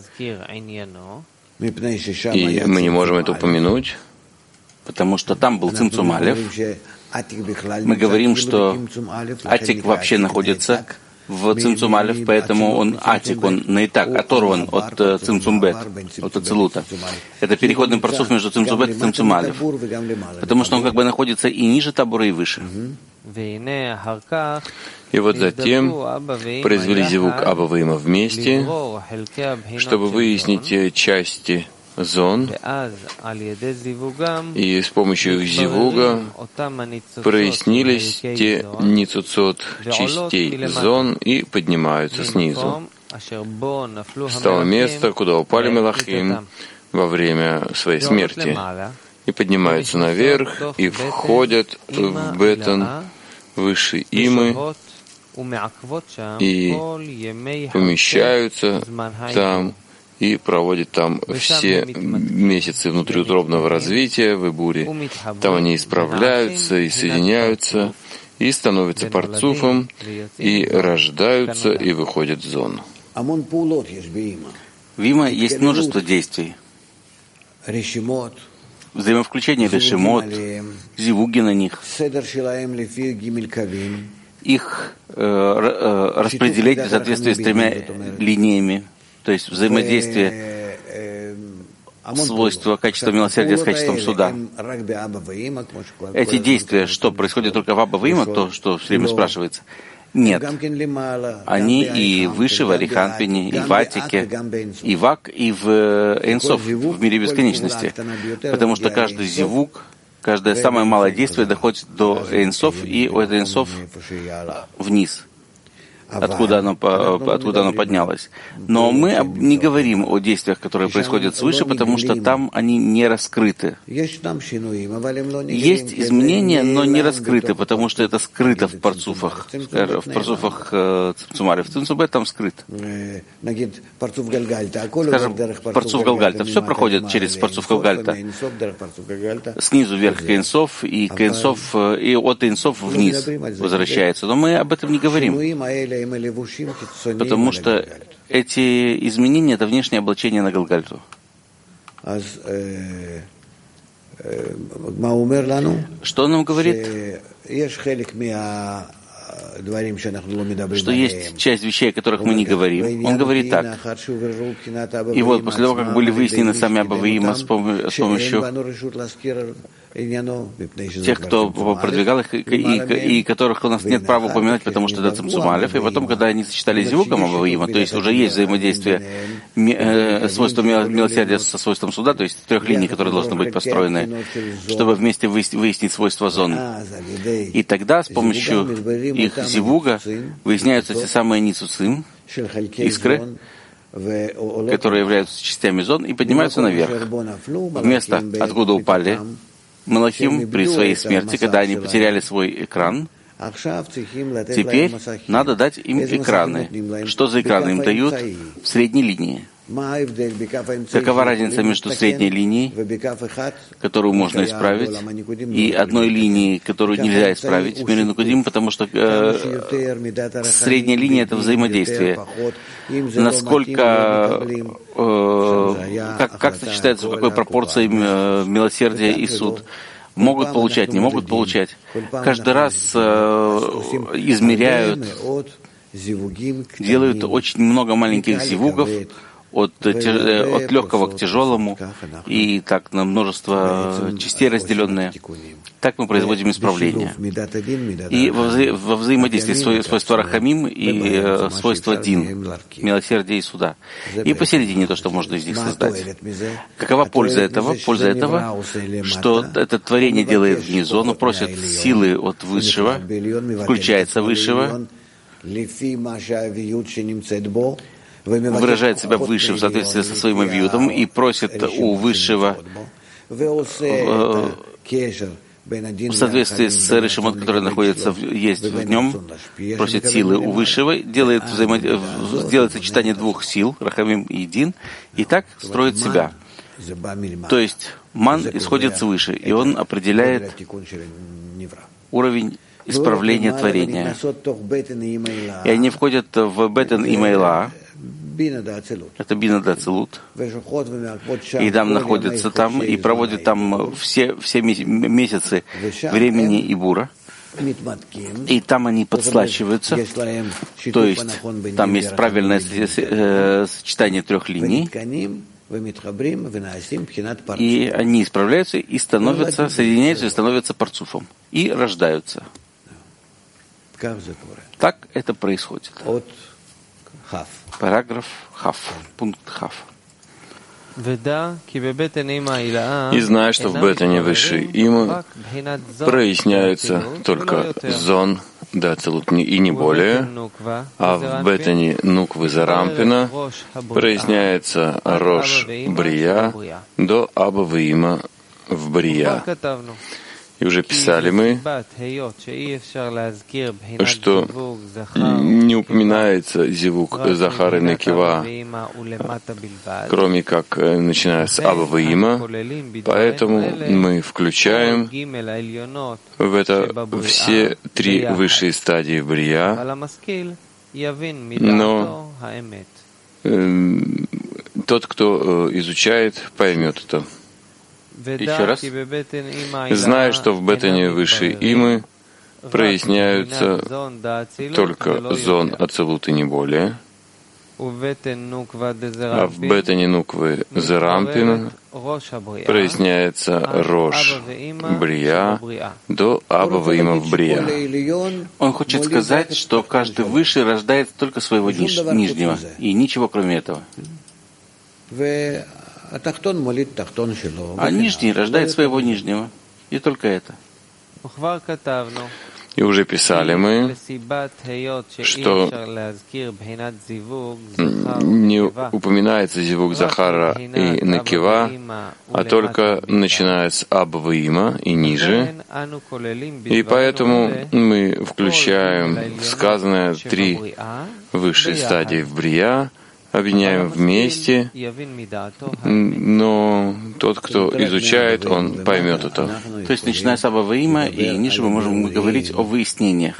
Speaker 4: и мы не можем это упомянуть,
Speaker 3: потому что там был Цимцум Алеф, мы говорим, что Атик вообще находится в Цимцум Алеф, поэтому он Атик, он наитак, оторван от Цимцум Бет, от Ацилута. Это переходный парцуф между Цимцум Бет и Цимцум Алеф, потому что он как бы находится и ниже табура, и выше.
Speaker 4: И вот затем произвели зивук Абба и Има вместе, чтобы выяснить части зон, и с помощью их зивуга прояснились те ницуцот частей зон и поднимаются снизу. Стало место, куда упали мелахим во время своей смерти, и поднимаются наверх, и входят в Бетан выше Имы, и помещаются там, и проводят там все месяцы внутриутробного развития в Ибуре. Там они исправляются и соединяются, и становятся парцуфом, и рождаются, и выходят в зону.
Speaker 3: В Има есть множество действий. Взаимовключение решимот, зивуги на них. Их э, э, распределить в соответствии с тремя линиями. То есть взаимодействие свойства качества милосердия с качеством суда. Эти действия, что происходит только в Абба и Има, то, что все время спрашивается, нет. Они и выше в Ариханпине, и в Атике, и в Ак, и в Эйнсоф, в мире бесконечности. Потому что каждый зивук, каждое самое малое действие доходит до Эйнсоф, и от Эйнсоф вниз. откуда оно, откуда оно поднялось. Но мы не говорим о действиях, которые происходят свыше, потому что там они не раскрыты. Есть изменения, но не раскрыты, потому что это скрыто в парцуфах. В парцуфах Цимцумаре. В Цимцубе там скрыто. Скажем, парцуф Галгальта. Все проходит через парцуф Галгальта. Снизу вверх Кейнсов, и Кейнсов, и от Кейнсов вниз возвращается. Но мы об этом не говорим. Потому что эти изменения — это внешнее облачение на Галгальту. Что он нам говорит? Что есть часть вещей, о которых мы не говорим. Он говорит так. И вот после того, как были выяснены сами Аба веима с помощью тех, кто продвигал их, и, и, и которых у нас нет права упоминать, потому что это Цимцум Алеф, и потом, когда они сочетались с звуком Аба веима, то есть уже есть взаимодействие э, свойства милосердия со свойством суда, то есть трех линий, которые должны быть построены, чтобы вместе выяснить свойства зон. И тогда с помощью их зивуга выясняются те самые ницуцим, искры, которые являются частями зон, и поднимаются наверх, в место, откуда упали Малахим при своей смерти, когда они потеряли свой экран. Теперь надо дать им экраны. Что за экраны им дают? В средней линии. Какова разница между средней линией, которую можно исправить, и одной линией, которую нельзя исправить, Мирей Нукудим, потому что э, средняя линия — это взаимодействие. Насколько, э, как, как сочетается, в какой пропорции э, милосердие и суд. Могут получать, не могут получать. Каждый раз э, измеряют, делают очень много маленьких зивугов, от, от легкого к тяжелому, и так на множество частей разделенные. Так мы производим исправление. И во, вза во взаимодействии свойства Рахамим и э, свойства Дин, милосердия и суда. И посередине то, что можно из них создать. Какова польза этого? Польза этого, что это творение делает внизу, оно просит силы от Высшего, включается Высшего, выражает себя выше в соответствии со своим авиютом и просит у Высшего в, в соответствии с решимот, который находится в, есть в нем, просит силы у Высшего, делает, взаимо... делает сочетание двух сил, Рахамим и Дин, и так строит себя. То есть ман исходит свыше, и он определяет уровень исправления творения. И они входят в бетен и мейла, это бина да ацилут, и там находятся там, и проводят там все, все месяцы времени и бура, и там они подслащиваются, то есть там есть правильное сочетание трех линий, и они исправляются и становятся, соединяются и становятся парцуфом, и рождаются. Так это происходит. Параграф Хав, пункт Хав.
Speaker 4: И знай, что в бетане высшей има проясняется только зон да ацилут и не более, а в бетане нуквы зарампина проясняется рош брия до аба веима в брия. И уже писали мы, что не упоминается зивук Захар и Некива, кроме как начиная с Аба веима, поэтому мы включаем в это все три высшие стадии брия, но э, тот, кто изучает, поймет это. Еще раз. Зная, что в бетане высшей имы проясняются только зон ацилут и не более, а в бетане нуквы зарампина проясняется рош брия до аба веима в брия.
Speaker 3: Он хочет сказать, что каждый высший рождает только своего ниж нижнего, и ничего кроме этого. А нижний рождает своего нижнего. И только это.
Speaker 4: И уже писали мы, что не упоминается зивук Захара и Накива, а только начиная с Аба и Има и ниже. И поэтому мы включаем в сказанное три высшие стадии в Брия, объединяем вместе, но тот, кто изучает, он поймет это.
Speaker 3: То есть, начиная с Аба и Има и ниже, мы можем говорить о выяснениях.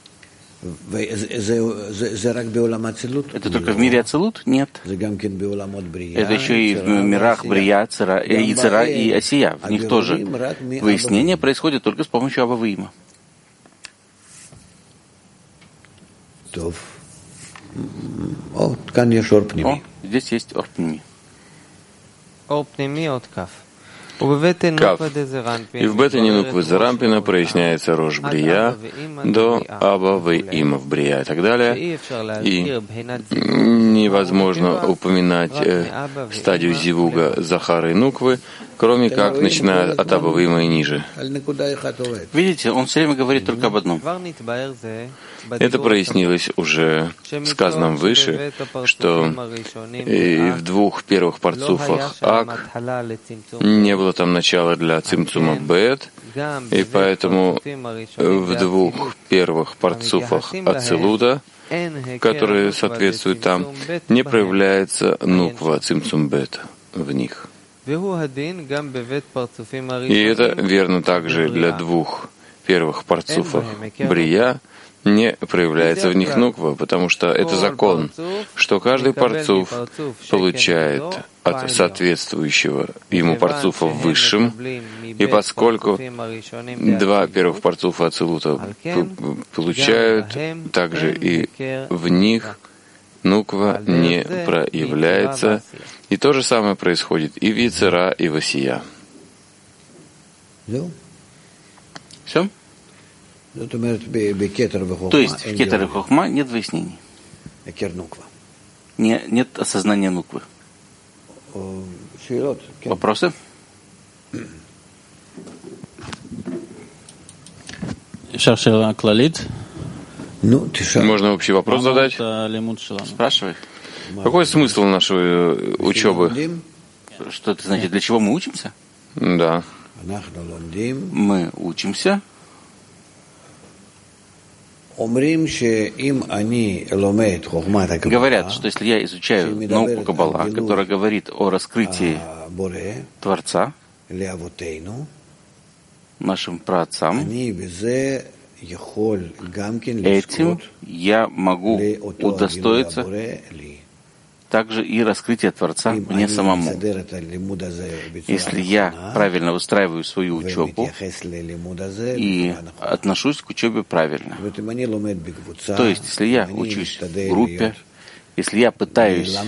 Speaker 3: Это только в мире Ацилут? Нет. Это еще и в мирах Брия, Цера, и Цера, и Осия. В них тоже выяснение происходит только с помощью Аба и Има.
Speaker 5: О,
Speaker 3: здесь есть ор пними.
Speaker 4: Кав. И в Бетане Нуквы Зарампина проясняется Рош Брия до Аба в Има в Брия и так далее. И невозможно упоминать э, стадию Зивуга Захара и Нуквы, кроме как начиная от Аба в Има и ниже.
Speaker 3: Видите, он все время говорит только об одном.
Speaker 4: Это прояснилось уже в сказанном выше, что и в двух первых парцуфах Ак не было там начала для Цимцума Бет, и поэтому в двух первых парцуфах Ацилута, которые соответствуют там, не проявляется Нуква Цимцум Бет в них. И это верно также для двух первых парцуфов Брия, не проявляется в них нуква, потому что это закон, что каждый парцуф получает от соответствующего ему парцуфа в высшем, и поскольку два первых парцуфа Ацилута получают, также и в них нуква не проявляется, и то же самое происходит и в Ецера, и в Осия.
Speaker 3: Все? То есть в Кетер и Хохма нет выяснений. Не, нет осознания нуквы. Вопросы?
Speaker 4: Можно общий вопрос задать?
Speaker 3: Спрашивай.
Speaker 4: Какой смысл нашей учебы?
Speaker 3: Что это значит? Для чего мы учимся?
Speaker 4: Да.
Speaker 3: Мы учимся. Говорят, что если я изучаю науку Каббала, которая говорит о раскрытии Творца нашим праотцам, этим я могу удостоиться также и раскрытия Творца мне самому. Если я правильно выстраиваю свою учебу и отношусь к учебе правильно, то есть если я учусь в группе, если я пытаюсь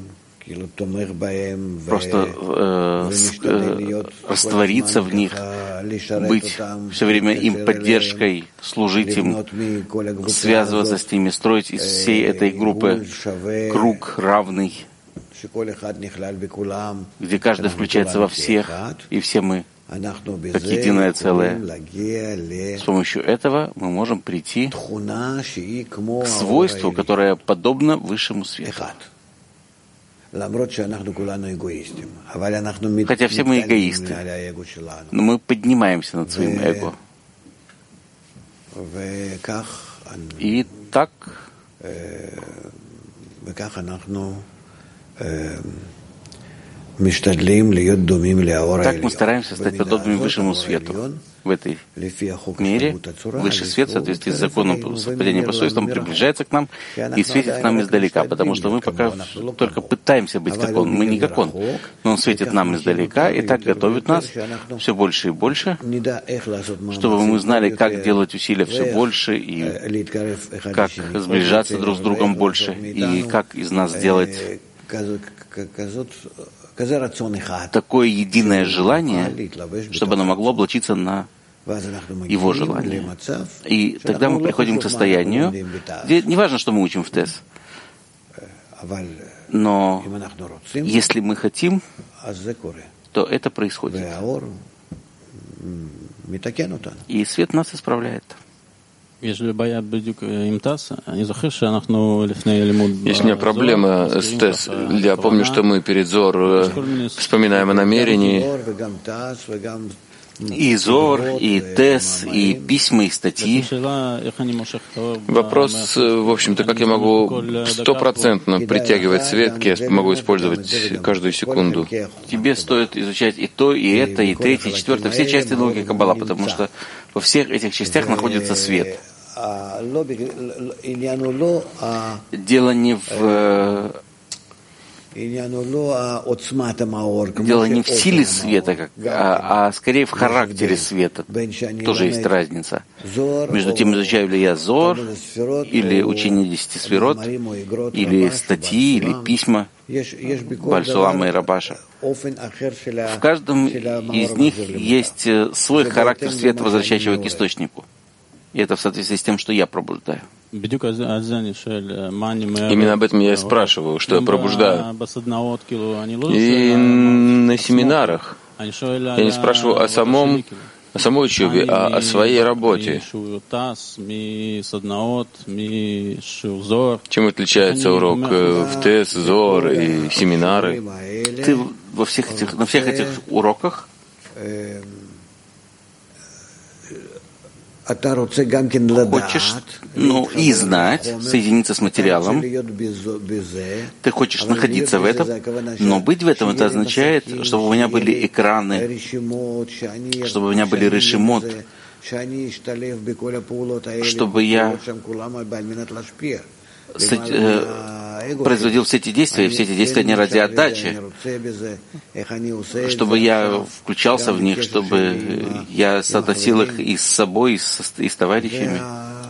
Speaker 3: просто э, э, раствориться в них, быть все время им поддержкой, служить им, связываться с ними, строить из всей этой группы круг равный, где каждый включается во всех, и все мы как единое целое. С помощью этого мы можем прийти к свойству, которое подобно высшему свету. Хотя все мы эгоисты, но мы поднимаемся над своим эго. И так Так мы стараемся стать подобными высшему свету. В этой мере высший свет в соответствии с законом совпадения по свойствам приближается к нам и светит к нам издалека, потому что мы пока только пытаемся быть как он. Мы не как он, но он светит нам издалека и так готовит нас все больше и больше, чтобы мы знали, как делать усилия все больше и как сближаться друг с другом больше и как из нас сделать такое единое желание, чтобы оно могло облачиться на его желание. И тогда мы приходим к состоянию, где не важно, что мы учим в ТЭС, но если мы хотим, то это происходит. И свет нас исправляет.
Speaker 4: Есть у меня проблема с ТЭС. Я помню, что мы перед Зор вспоминаем о намерении.
Speaker 3: И Зор, и ТЭС, и письма, и статьи.
Speaker 4: Вопрос, в общем-то, как я могу стопроцентно притягивать свет, я могу использовать каждую секунду.
Speaker 3: Тебе стоит изучать и то, и это, и третье, и четвертое, все части науки Каббала, потому что во всех этих частях находится свет. Дело не в Дело не в силе света, как, а, а скорее в характере света. Тоже есть разница. Между тем, изучаю ли я Зор, или учение десяти сферот, или статьи, или письма Бааль Сулама и Рабаша. В каждом из них есть свой характер света, возвращающего к источнику. И это в соответствии с тем, что я пробуждаю.
Speaker 4: Именно об этом я и спрашиваю, что я пробуждаю. И на семинарах я не спрашиваю о самом, о самой учебе, а о своей работе. Чем отличается урок в ТЭС, Зор и семинары?
Speaker 3: Ты во всех этих, на всех этих уроках хочешь, ну, и знать, соединиться с материалом. Ты хочешь находиться в этом, но быть в этом, это означает, чтобы у меня были экраны, чтобы у меня были решимот, чтобы я производил все эти действия, и все эти действия не ради отдачи, чтобы я включался в них, чтобы я соотносил их и с собой, и с, и с товарищами.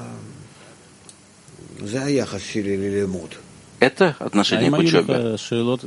Speaker 3: Это отношение к учебе.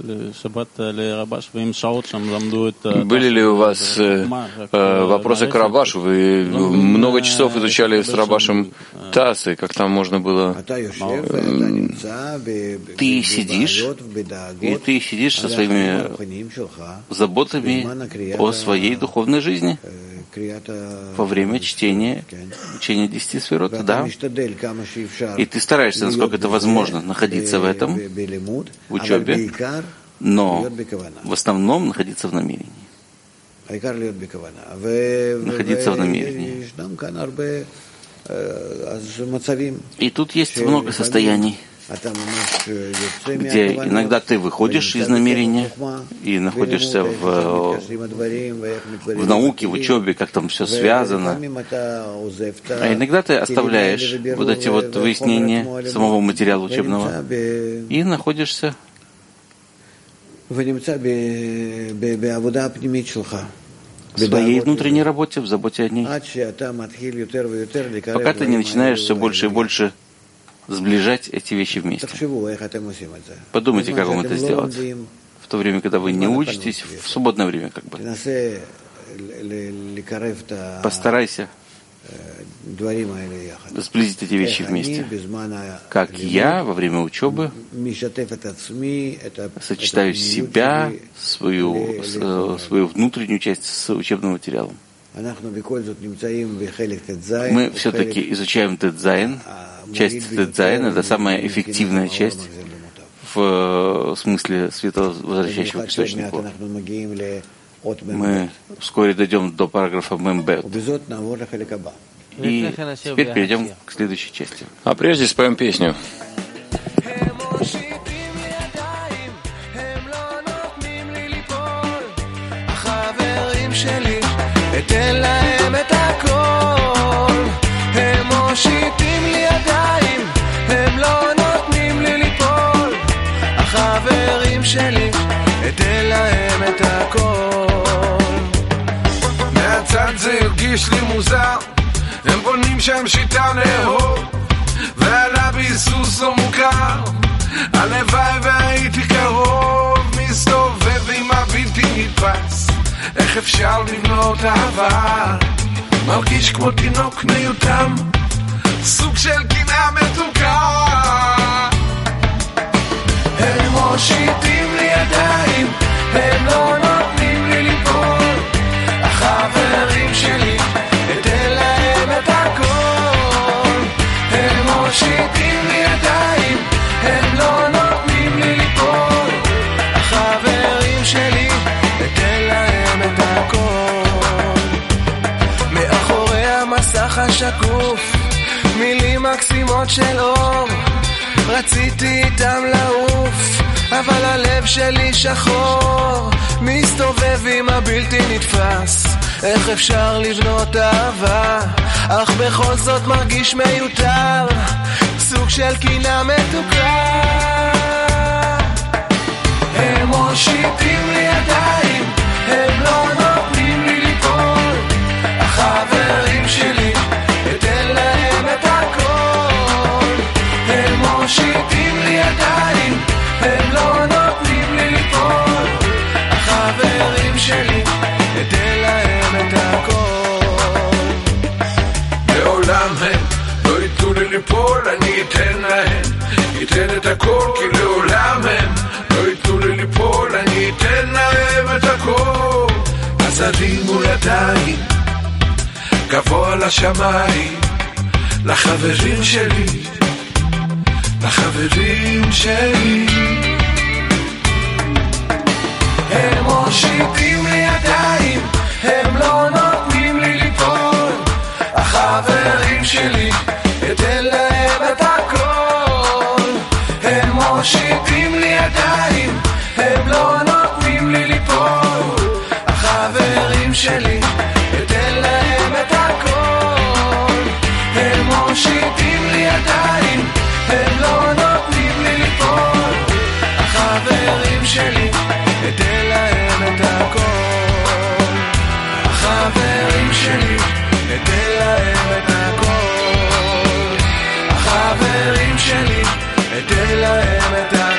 Speaker 4: Были ли у вас э, э, вопросы к Рабашу? Вы много часов изучали с Рабашем ТАСС, как там можно было... Э,
Speaker 3: ты сидишь, и ты сидишь со своими заботами о своей духовной жизни во время чтения, учения десяти сферот, да. И ты стараешься, насколько это возможно, находиться в этом, в учебе, но в основном находиться в намерении. Находиться в намерении. И тут есть много состояний, где иногда ты выходишь из намерения и находишься в, в науке, в учебе, как там все связано. А иногда ты оставляешь вот эти вот выяснения самого материала учебного и находишься в своей внутренней работе, в заботе о ней. Пока ты не начинаешь все больше и больше сближать эти вещи вместе. Подумайте, как вам это сделать. В то время, когда вы не учитесь, в свободное время, как бы. Постарайся сблизить эти вещи вместе. Как я во время учебы сочетаю себя, свою, свою внутреннюю часть с учебным материалом. Мы все-таки изучаем Тет-Зайн. Часть Тет-Зайн — это самая эффективная часть в смысле света, возвращающего к источнику. Мы вскоре дойдем до параграфа Мембет. И теперь перейдем к следующей части.
Speaker 4: А прежде споем песню.
Speaker 6: אתן להם את הכל, הם מושיטים לי ידיים, הם לא נותנים לי ליפול, החברים שלי, אתן להם את הכל. מהצד זה הרגיש לי מוזר, הם בונים שם שיטה לאהוב, ועלה ביסוס לא מוכר, הלוואי והייתי קרוב, מסתובב עם הבלתי נתפס, איך אפשר לבנות אהבה? מרגיש כמו תינוק מיותם, סוג של קנאה מתוקה. הם מושיטים לי ידיים, הם לא נותנים לי ליפול, החברים שלי, אתן להם את הכל, שקוף, מילים מקסימות של אור, רציתי איתם לעוף, אבל הלב שלי שחור, מסתובב עם הבלתי נתפס. איך אפשר לבנות אהבה, אך בכל זאת מרגיש מיותר, סוג של קינה מתוקה. הם מושיטים לי ידיים, הם לא נותנים לי ליפול, החברים שלי אתן להם את הכל. הם מושיטים לי ידיים, הם לא נותנים לי ליפול, החברים שלי אתן להם את הכל. לעולם הם לא ייתנו לי ליפול, אני אתן להם, אתן את הכל, כי לעולם הם לא ייתנו לי ליפול, אני אתן להם את הכל. אז הרימו ידיים גבוה לשמיים, לחברים שלי, לחברים שלי. הם מושיטים לי ידיים, הם לא נותנים לי ליפול, החברים שלי אתן להם את הכל. הם מושיטים לי ידיים, הם לא נותנים לי ליפול, החברים שלי אתן להם את הכל. הם מושיטים לי ידיים, הם לא נותנים לי ליפול, החברים שלי אתן להם את הכל. החברים שלי אתן להם את הכל. החברים שלי אתן להם את הכל.